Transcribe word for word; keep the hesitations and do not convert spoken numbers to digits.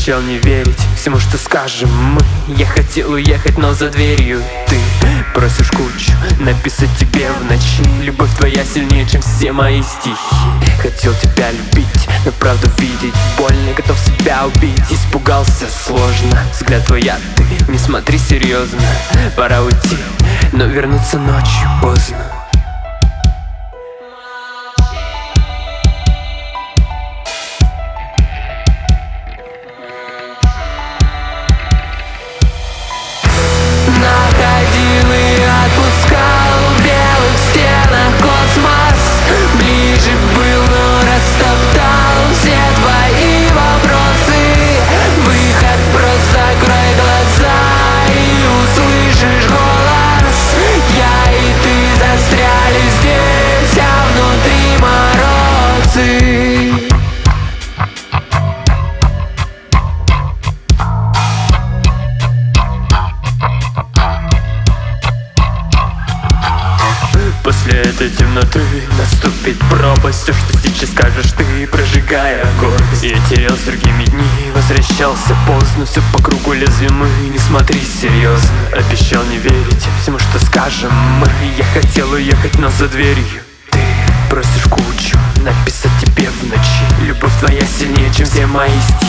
Обещал не верить всему, что скажем мы. Я хотел уехать, но за дверью ты просишь кучу написать тебе в ночи. Любовь твоя сильнее, чем все мои стихи. Хотел тебя любить, но правду видеть больно. Готов себя убить, испугался, сложно. Взгляд твой, я, ты, не смотри серьезно. Пора уйти, но вернуться ночью поздно. Находил и отпускал в белых стенах космос. Ближе был, но растоптал все твои вопросы. Выход, просто закрой глаза и услышишь голос. Я и ты застряли здесь, а внутри морозы. После этой темноты наступит пропасть. Все, что сейчас скажешь ты, прожигая гордость. Я терял с другими дни, возвращался поздно. Все по кругу лезвия мы, не смотри серьезно. Обещал не верить всему, что скажем мы. Я хотел уехать, но за дверью ты просишь кучу написать тебе в ночи. Любовь твоя сильнее, чем все мои стихи.